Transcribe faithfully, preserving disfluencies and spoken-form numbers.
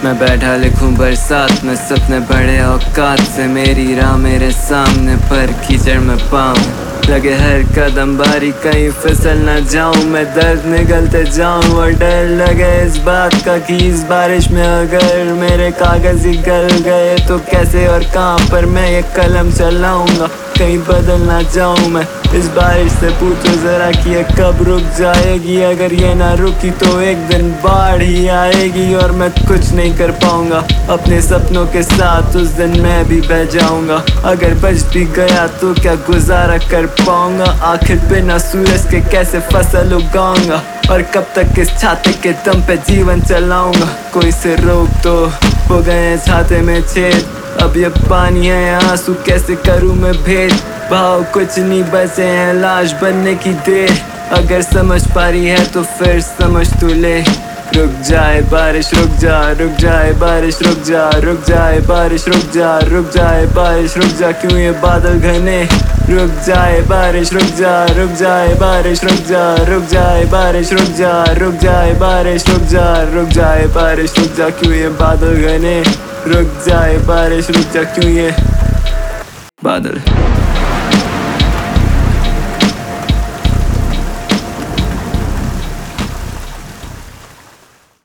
मैं बैठा लिखूं बरसात में, सपने बड़े औकात से, मेरी राह मेरे सामने पर कीचड़ में पाऊं। लगे हर कदम बारी, कहीं फिसल न जाऊं मैं, दर्द निगलते जाऊं। और डर लगे इस बात का कि इस बारिश में अगर मेरे कागज ही गल गए तो कैसे और कहां पर मैं ये कलम चलाऊंगा। कहीं बदल ना जाऊं मैं। इस बारिश से पूछो जरा कि ये कब रुक जाएगी। अगर ये ना रुकी तो एक दिन बाढ़ ही आएगी और मैं कुछ नहीं कर पाऊंगा। अपने सपनों के साथ उस दिन मैं भी बह जाऊंगा। अगर बच भी गया तो क्या गुजारा कर पाऊंगा। आखिर बिना सूरज के कैसे फसल उगाऊंगा। और कब तक इस छाते के दम पे जीवन चलाऊंगा। कोई से रोक तो हो गए छाते में छेद, अब ये पानी है आंसू कैसे करूं मैं भेद। भाव कुछ नहीं बचे हैं लाश बनने की देर। अगर समझ पा रही है तो फिर समझ तू ले। रुक जाए बारिश रुक जा, रुक जाए बारिश रुक जा, रुक जाए बारिश रुक जा, रुक जाए बारिश रुक जा। क्यों ये बादल घने। रुक जाए बारिश रुक जा, रुक जाए बारिश रुक जा, रुक जाए बारिश रुक जा, रुक जाए बारिश रुक जा, रुक जाए बारिश रुक जा। क्यों ये बादल घने। रुक जाए बारिश रुक जा, क्यों ये बादल।